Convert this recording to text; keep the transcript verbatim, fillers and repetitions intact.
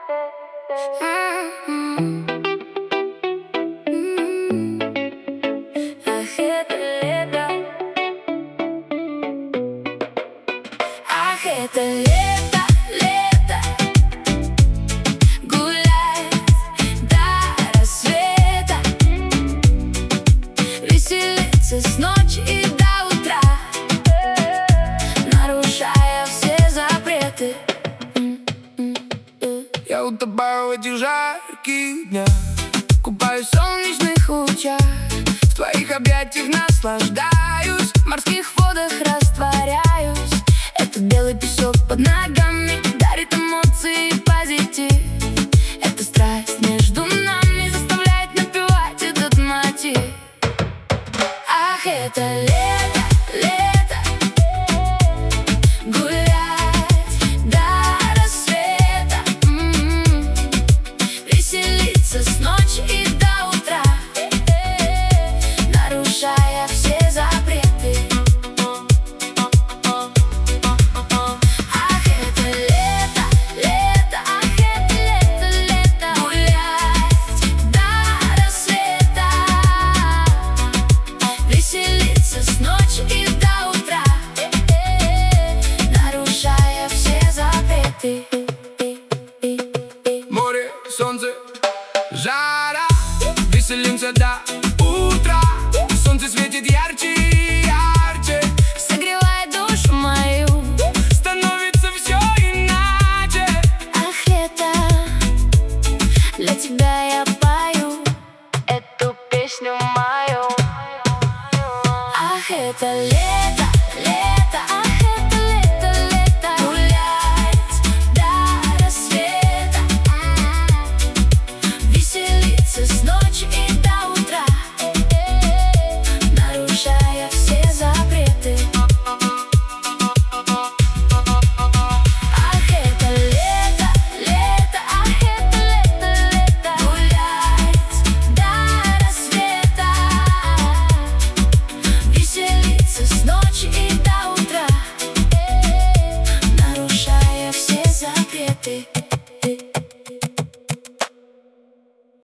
Ах, это лето. Ах, это лето, лето. Гулять до рассвета, веселиться с ночи и до утра, нарушая все запреты. Я утопаю в этих жарких днях, купаюсь в солнечных лучах, в твоих объятиях наслаждаюсь, в морских водах растворяюсь. Этот белый песок под ногами дарит эмоции и позитив. Эта страсть между нами заставляет напевать этот мотив. Ах, это лето, лето. Гулять до рассвета, м-м-м. Веселиться с ночи и до утра, нарушая все запреты. Ах, это лето, лето. Ах, это лето, лето. Гулять до рассвета, веселиться с ночи и до утра, нарушая все запреты.